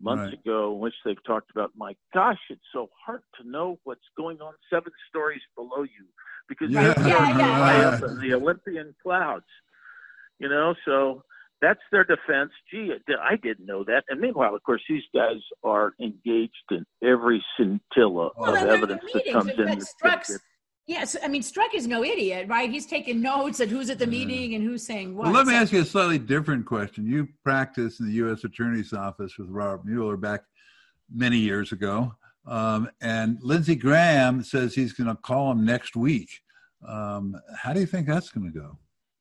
months ago, in which they've talked about, my gosh, it's so hard to know what's going on 7 stories below you because they're high up in the Olympian clouds. You know, so that's their defense. Gee, I didn't know that. And meanwhile, of course, these guys are engaged in every scintilla of evidence that comes in. Yes, I mean, Strzok is no idiot, right? He's taking notes at who's at the meeting and who's saying what. Well, let me ask you a slightly different question. You practiced in the U.S. Attorney's Office with Robert Mueller back many years ago, and Lindsey Graham says he's going to call him next week. How do you think that's going to go?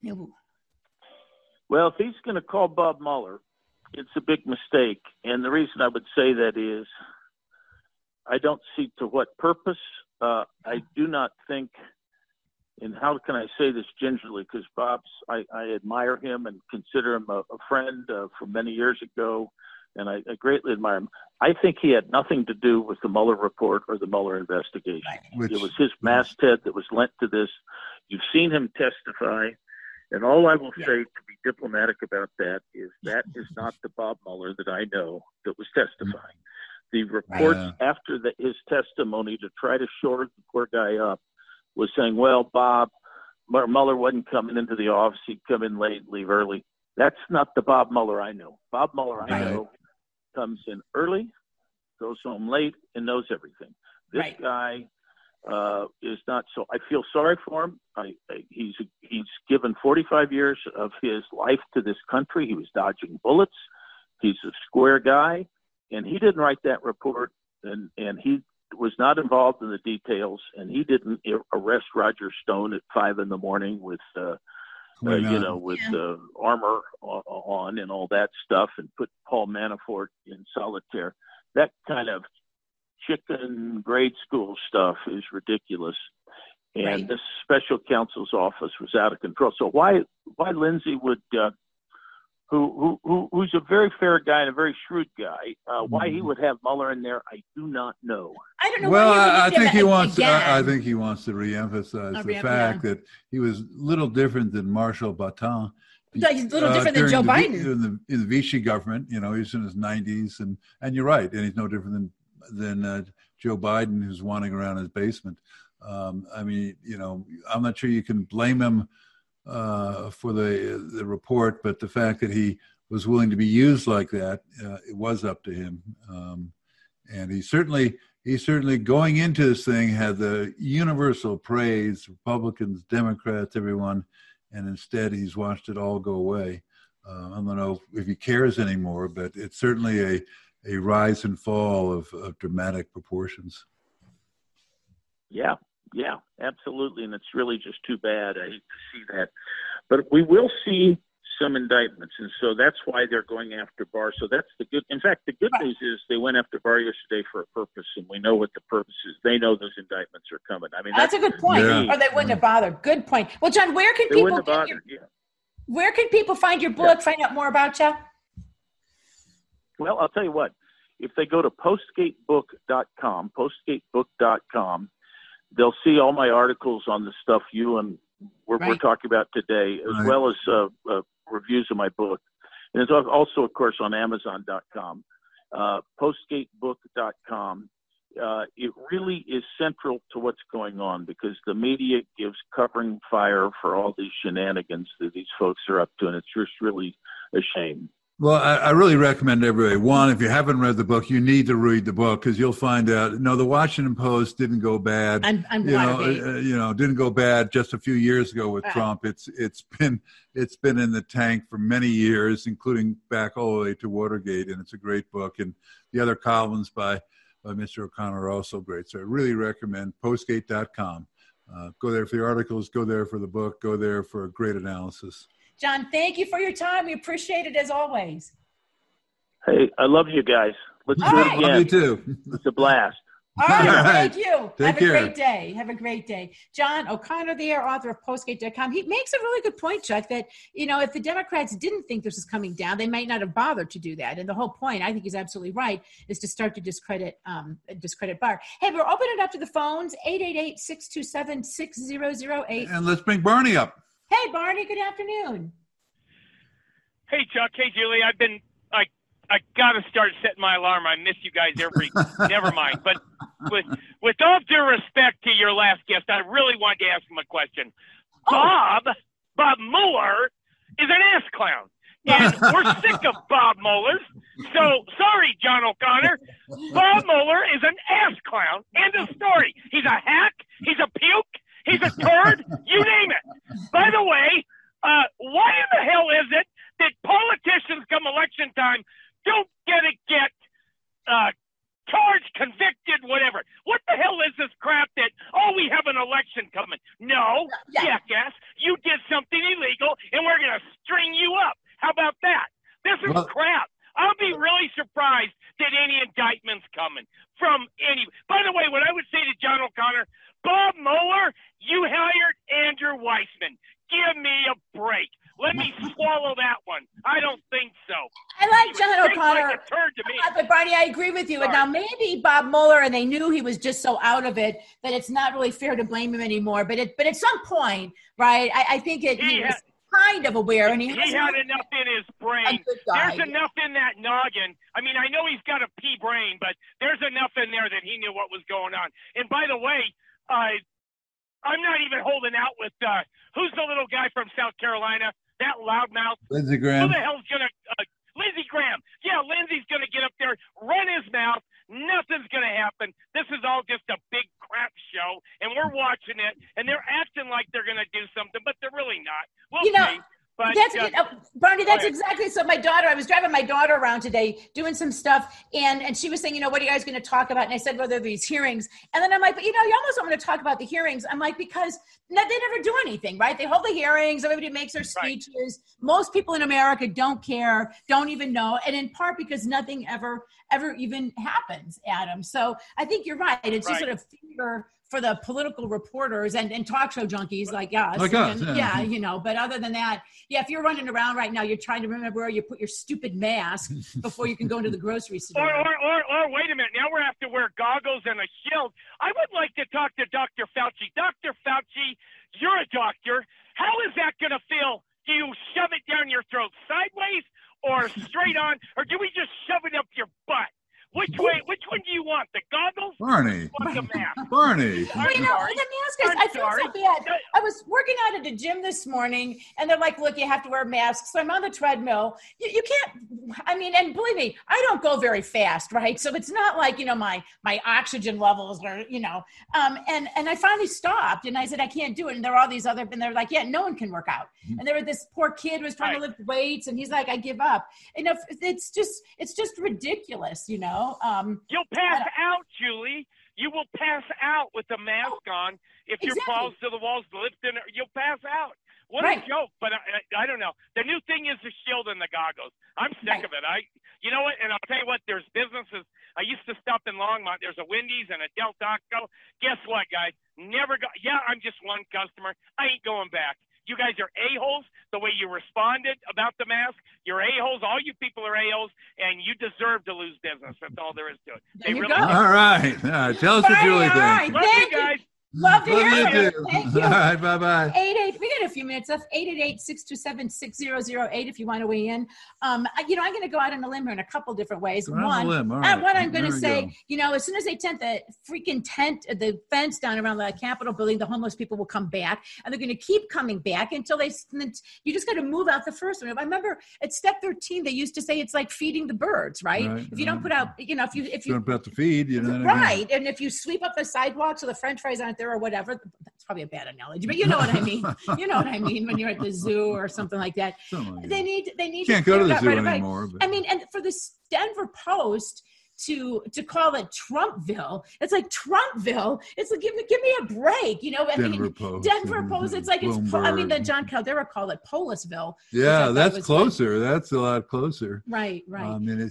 Well, if he's going to call Bob Mueller, it's a big mistake. And the reason I would say that is I don't see to what purpose. I do not think, and how can I say this gingerly, because I admire him and consider him a friend from many years ago, and I greatly admire him. I think he had nothing to do with the Mueller report or the Mueller investigation. It was his masthead that was lent to this. You've seen him testify, and all I will say to be diplomatic about that is not the Bob Mueller that I know that was testifying. The reports after his testimony to try to shore the poor guy up was saying, well, Mueller wasn't coming into the office. He'd come in late, leave early. That's not the Bob Mueller I know. Bob Mueller I know comes in early, goes home late, and knows everything. This guy is not so. I feel sorry for him. He's given 45 years of his life to this country. He was dodging bullets. He's a square guy. And he didn't write that report, and he was not involved in the details, and he didn't arrest Roger Stone at 5 a.m. with, armor on and all that stuff, and put Paul Manafort in solitaire. That kind of chicken grade school stuff is ridiculous, and this special counsel's office was out of control. So why Lindsey would? Who's a very fair guy and a very shrewd guy. Why he would have Mueller in there, I do not know. I don't know. Well, I think he wants. I think he wants to reemphasize the fact that he was little different than Marshall Batin. He's a little different than Joe Biden in the Vichy government. You know, he's in his 90s, and you're right, and he's no different than Joe Biden, who's wandering around his basement. I mean, you know, I'm not sure you can blame him for the report, but the fact that he was willing to be used like that, it was up to him. And he certainly going into this thing had the universal praise, Republicans, Democrats, everyone, and instead he's watched it all go away. I don't know if he cares anymore, but it's certainly a rise and fall of dramatic proportions. Yeah, absolutely. And it's really just too bad. I hate to see that. But we will see some indictments. And so that's why they're going after Barr. So that's the good. In fact, the good news is they went after Barr yesterday for a purpose, and we know what the purpose is. They know those indictments are coming. I mean, that's a good point. Or they wouldn't have bothered. Good point. Well, John, where can people where can people find your book, find out more about you? Well, I'll tell you what. If they go to postgatebook.com, they'll see all my articles on the stuff you and we're talking about today, as well as reviews of my book. And it's also, of course, on Amazon.com. Postgatebook.com. It really is central to what's going on because the media gives covering fire for all these shenanigans that these folks are up to, and it's just really a shame. Well, I really recommend everybody. One, if you haven't read the book, you need to read the book because you'll find out. No, the Washington Post didn't go bad. Didn't go bad just a few years ago with Trump. It's been in the tank for many years, including back all the way to Watergate, and it's a great book. And the other columns by Mr. O'Connor are also great. So I really recommend postgate.com. Go there for the articles. Go there for the book. Go there for a great analysis. John, thank you for your time. We appreciate it as always. Hey, I love you guys. Let's do it again. Love you too. It's a blast. All right, thank you. Have a great day. Have a great day. John O'Connor there, author of Postgate.com. He makes a really good point, Chuck, that, if the Democrats didn't think this was coming down, they might not have bothered to do that. And the whole point, I think he's absolutely right, is to start to discredit Barr. Hey, we're opening it up to the phones, 888-627-6008. And let's bring Barney up. Hey, Barney, good afternoon. Hey, Chuck. Hey, Julie. I got to start setting my alarm. I miss you guys never mind. But with all due respect to your last guest, I really wanted to ask him a question. Bob Mueller is an ass clown. And we're sick of Bob Muellers. So, sorry, John O'Connor. Bob Mueller is an ass clown. End of story. He's a hack. He's a puke. He's a turd. You name it. By the way, why in the hell is it that politicians come election time don't get charged, convicted, whatever? What the hell is this crap that, we have an election coming? No, jackass, you did something illegal, and we're going to string you up. How about that? This is crap. I'll be really surprised that any indictment's coming from any. By the way, what I would say to John O'Connor, Bob Mueller, you hired Andrew Weissman. Give me a break. Let me swallow that one. I don't think so. I like John O'Connor. Like a turd to me. But Barney, I agree with you. Sorry. And now maybe Bob Mueller, and they knew he was just so out of it that it's not really fair to blame him anymore. But at some point, right? I think he was kind of aware, and he had enough in his brain. There's enough in that noggin. I mean, I know he's got a pea brain, but there's enough in there that he knew what was going on. And by the way, I'm not even holding out with who's the little guy from South Carolina, that loudmouth. Lindsey Graham. Who the hell's gonna? Lindsey Graham. Yeah, Lindsey's gonna get up there, run his mouth. Nothing's gonna happen. This is all just a big crap show, and we're watching it, and they're acting like they're gonna do something, but they're really not. We'll see. But Barney, that's exactly so. I was driving my daughter around today doing some stuff, and she was saying, what are you guys going to talk about? And I said, well, there are these hearings. And then I'm like, but you almost don't want to talk about the hearings. I'm like, because they never do anything, right? They hold the hearings. Everybody makes their speeches. Right. Most people in America don't care, don't even know. And in part because nothing ever even happens, Adam. So I think you're right. It's just sort of fear for the political reporters and talk show junkies like us. But other than that, if you're running around right now, you're trying to remember where you put your stupid mask before you can go into the grocery store. Or wait a minute, now we have to wear goggles and a shield. I would like to talk to Dr. Fauci. Dr. Fauci, you're a doctor. How is that going to feel? Do you shove it down your throat sideways or straight on, or do we just shove it up your butt? Which one do you want? The goggles? Barney. Or the mask? Barney. The mask I feel so bad. I was working out at the gym this morning, and they're like, look, you have to wear masks. So I'm on the treadmill. You can't, and believe me, I don't go very fast, right? So it's not like, my oxygen levels are, and I finally stopped, and I said, I can't do it. And there are all these and they're like, yeah, no one can work out. And there was this poor kid was trying to lift weights, and he's like, I give up. And it's just ridiculous, You'll pass out, Julie. You will pass out with the mask on. If your balls to the walls lifting, you'll pass out. What a joke! But I don't know. The new thing is the shield and the goggles. I'm sick of it. You know what? And I'll tell you what. There's businesses. I used to stop in Longmont. There's a Wendy's and a Del Taco. Guess what, guys? Never go. Yeah, I'm just one customer. I ain't going back. You guys are a-holes the way you responded about the mask. You're a-holes. All you people are a-holes, and you deserve to lose business. That's all there is to it. There you go. All right. Tell us what Julie thinks. Right. Love you guys. Love to hear you. Thank you. All right, bye-bye. 88. We got a few minutes left. 888-627-6008 if you want to weigh in. I'm going to go out on a limb here in a couple different ways. One, I'm going to say, as soon as they the fence down around the Capitol building, the homeless people will come back, and they're going to keep coming back until you just got to move out the first one. I remember at step 13, they used to say it's like feeding the birds, right? If you don't put out, if you don't put out the feed, right. And if you sweep up the sidewalk so the French fries aren't there or whatever, that's probably a bad analogy, but you know what I mean. You know what I mean when you're at the zoo or something like that. They need. Can't go to the zoo anymore. But. And for this Denver Post to call it Trumpville, it's like Trumpville. It's like give me a break, Denver Post. It's like the John Caldera called it Polisville. Yeah, that's closer. Good. That's a lot closer. Right. I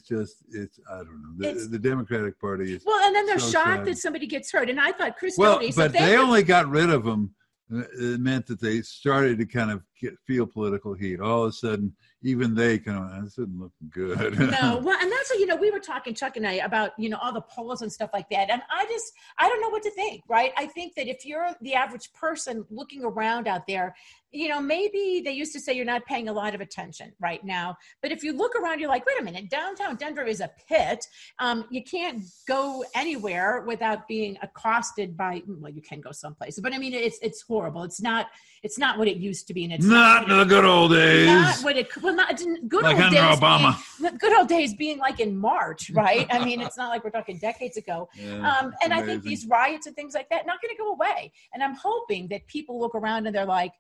don't know. The Democratic Party is. Well, and then they're shocked that somebody gets hurt. And I thought Chris Doty. But they only got rid of them. It meant that they started to kind of feel political heat. All of a sudden, even they this isn't looking good. No, well, and that's what, we were talking, Chuck and I, about, all the polls and stuff like that. And I don't know what to think, right? I think that if you're the average person looking around out there, maybe they used to say you're not paying a lot of attention right now. But if you look around, you're like, wait a minute, downtown Denver is a pit. You can't go anywhere without being accosted by, well, you can go someplace. But I mean, it's horrible. It's not what it used to be. And it's not in the good old days. Not what it, well, not good like old under days. Obama. Good old days being like in March, right? I mean, it's not like we're talking decades ago. Yeah, and I think these riots and things like that, not going to go away. And I'm hoping that people look around and they're like,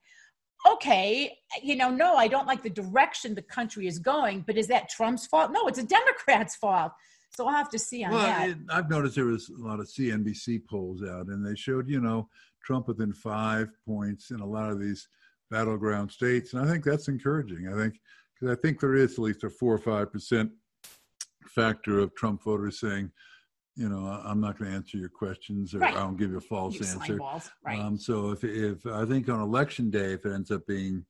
okay, no, I don't like the direction the country is going, but is that Trump's fault? No, it's a Democrat's fault. So I'll have to see on that. I've noticed there was a lot of CNBC polls out, and they showed, Trump within 5 points in a lot of these battleground states. And I think that's encouraging. Because I think there is at least a 4 or 5% factor of Trump voters saying, I'm not going to answer your questions, or right. I won't give you a false you answer. Right. So if I think on election day, if it ends up being,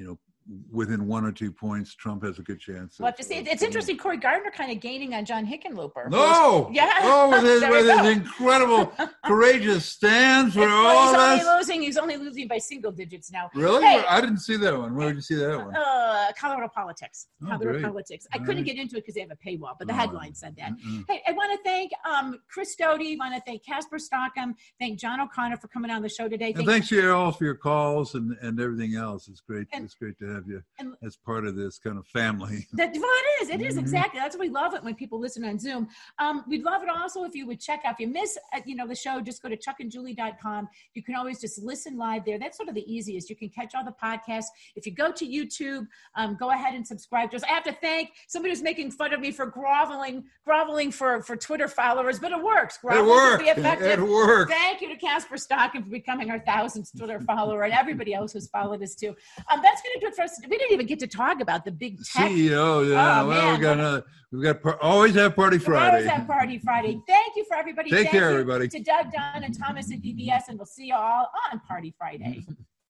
within 1 or 2 points, Trump has a good chance. Well, it's interesting. Cory Gardner kind of gaining on John Hickenlooper. No, with his incredible, courageous stands for all of us. He's only losing by single digits now. Really? Hey, I didn't see that one. Where did you see that one? Colorado Politics. Colorado Politics. I couldn't get into it because they have a paywall, but the headline said that. Mm-hmm. Hey, I want to thank Chris Doty. I want to thank Casper Stockham. Thank John O'Connor for coming on the show today. Thanks to you all for your calls and everything else. It's great. It's great to have you as part of this kind of family. It is exactly. That's why we love it when people listen on Zoom. We'd love it also if you would check out. If you miss, the show, just go to chuckandjulie.com. You can always just listen live there. That's sort of the easiest. You can catch all the podcasts. If you go to YouTube, go ahead and subscribe to us. I have to thank somebody who's making fun of me for groveling for Twitter followers, but it works. It works. Thank you to Casper Stockham for becoming our 1,000th Twitter follower, and everybody else who's followed us too. That's going to do it for us. We didn't even get to talk about the big tech. CEO, yeah. Oh, well, we've got always have Party Friday. Always have Party Friday. Thank you for everybody. Take care, everybody. To Doug, Don, and Thomas at DBS, and we'll see you all on Party Friday.